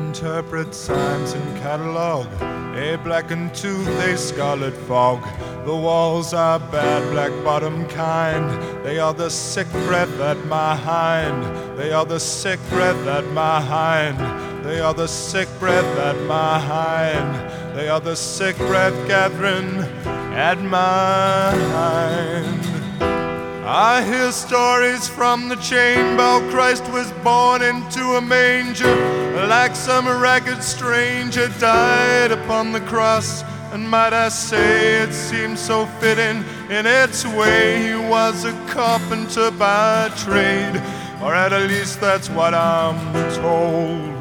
interpret signs and catalog, a blackened tooth, a scarlet fog. The walls are bad, black bottom kind. They are the sick breath at my hind. They are the sick breath at my hind. They are the sick breath at my hind. They are the sick breath gathering at my hind. I hear stories from the chamber. Christ was born into a manger, like some ragged stranger died upon the cross. And might I say, it seems so fitting in its way. He was a carpenter by trade, or at least that's what I'm told.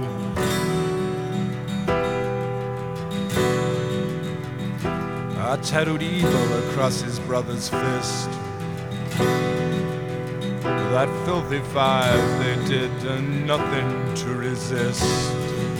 I tattooed evil across his brother's fist. That filthy five, they did nothing to resist.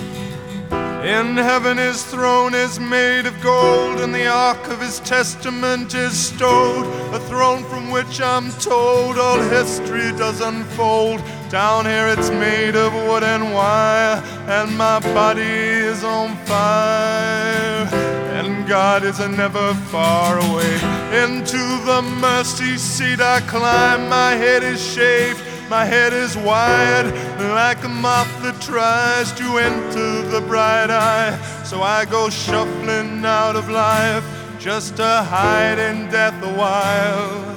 In heaven his throne is made of gold, and the ark of his testament is stowed, a throne from which I'm told all history does unfold. Down here it's made of wood and wire, and my body is on fire, and God is never far away. Into the mercy seat I climb. My head is shaved, my head is wired, like a moth that tries to enter the bright eye. So I go shuffling out of life, just to hide in death a while.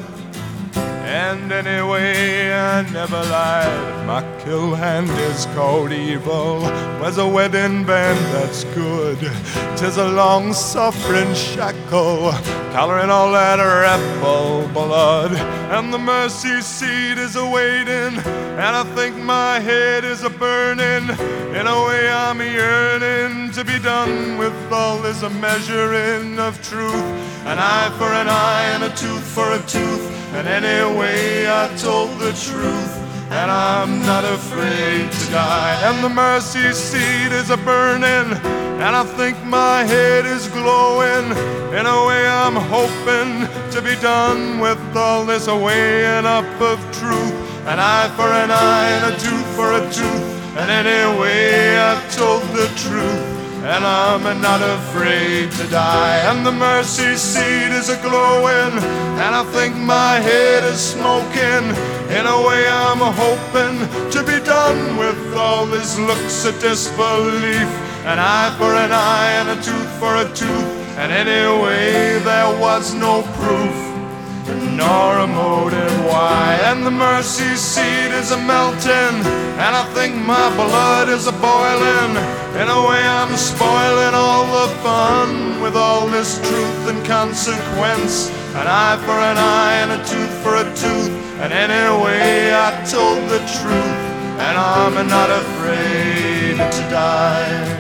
And anyway, I never lied. My kill hand is called evil. Where's a wedding band that's good? 'Tis a long-suffering shackle, coloring all that rebel blood. And the mercy seat is a-waiting, and I think my head is a-burning. In a way I'm yearning to be done with all this measuring of truth. An eye for an eye and a tooth for a tooth. And anyway, I told the truth, and I'm not afraid to die. And the mercy seat is a-burning, and I think my head is glowing. In a way, I'm hoping to be done with all this weighing up of truth. An eye for an eye and a tooth for a tooth. And anyway, I told the truth, and I'm not afraid to die. And the mercy seat is a-glowing, and I think my head is smoking. In a way I'm hoping to be done with all this looks of disbelief. An eye for an eye and a tooth for a tooth. And anyway there was no proof, nor a motive why. And the mercy seat is a-melting, and I think my blood is a-boiling. In a way I'm spoiling all the fun with all this truth and consequence. An eye for an eye and a tooth for a tooth. And anyway I told the truth, and I'm not afraid to die.